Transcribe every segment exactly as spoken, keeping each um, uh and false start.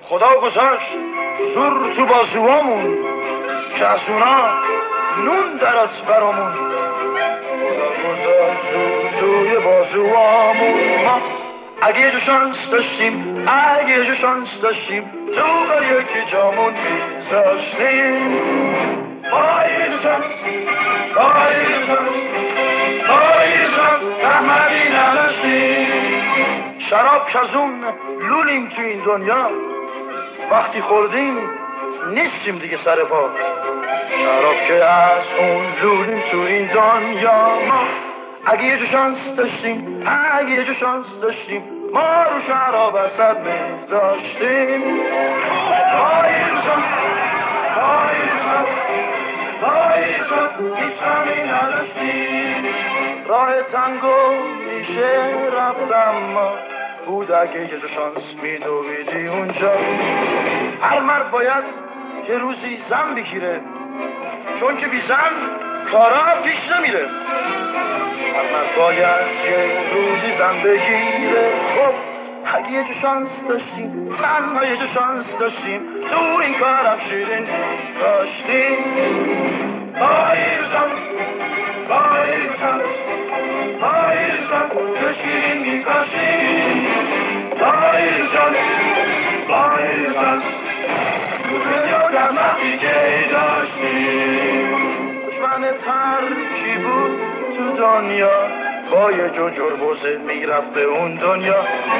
خدا گذاشت زور تو بازوامون که از اونا نون درات برامون. خدا گذاشت زور توی بازوامون. ما اگه یه جو شانس داشتیم، اگه یه جو شانس داشتیم، تو بر یکی جامون میذاشتیم. با یه جو شانس، با یه جو شانس، با یه جو شانس زحمتی نداشتیم. شراب کزون لولیم تو این دنیا، وقتی خوردیم نیستیم دیگه سر پا. شراب که از اون لولیم تو این دنیا. ما اگه یه جو شانس داشتیم، اگه یه جو شانس داشتیم، ما رو شراب اصد می‌داشتیم. با یه جو شانس، با یه جو شانس، با یه جو شانس هیچ غمی نداشتیم. راه تنگو میشه رفتم ما بود اگه یه جو شانس میدویدی اونجا. هر مرد باید یه روزی زن بگیره، چون که بی زن کارا پیش نمیره. هر مرد باید یه روزی زن بگیره. خب اگه یه جو شانس داشتیم، تنها یه جو شانس داشتیم، تو این کارم شیرین داشتیم. با یه جو شانس، با یه جو شانس، با یه جو شانس که شیرین میکاشیم. با یه جو شانس، با یه جو شانس تو دنیا در وقتی که داشتیم. دشمن ترکی بود تو دنیا، با یه جو جربوزه میرفت به اون دنیا.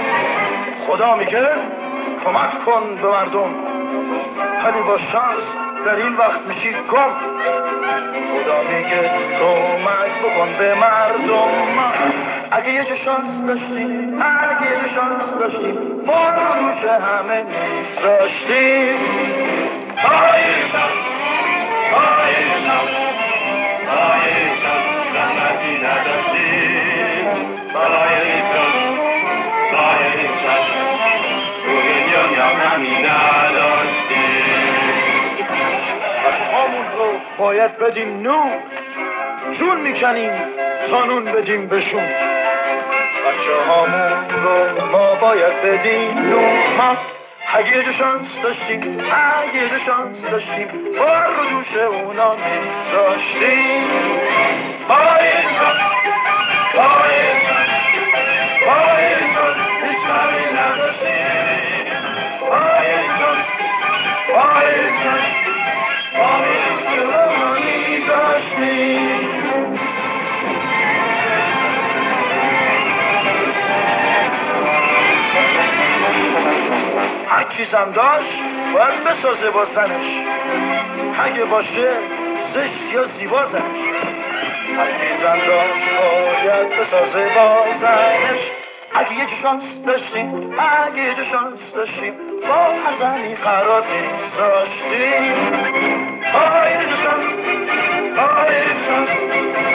خدا میگه کمک کن به مردم، ولی با شانس در این وقت میشی گم. خدا میگه کمک بکن به مردم. اگه یه جو شانس داشتیم، اگه یه جو شانس داشتیم، ما رو دوش همه میذاشتیم. با یه جو شانس، با یه جو شانس، با یه جو شانس زحمتی نداشتیم. با یه جو شانس، با یه جو شانس روی دنیا همی نداشتیم. عشقامون رو باید بدیم نون، جون میکنیم تا نون بدیم بهشون. بچه هامون رو ما باید بدیم نون. ما اگه یه جو شانس داشتیم، اگه یه جو شانس داشتیم، بار رو دوش اونا میذاشتیم. با یه جو شانس، با یه جو شانس، با یه جو شانس هیچ غمی نداشتیم. با یه جو شانس، با یه جو شانس، با یه جو شانس اونا میذاشتیم. هر کی زن داشت باید بسازه با زنش، اگه باشه زشت یا زیبا زنش. هر کی زن داشت باید بسازه با زنش. اگه یه جو شانس داشتیم، اگه یه جو شانس داشتیم، با هر زنی قرار میذاشتیم. با یه جو شانس، با یه جو شانس،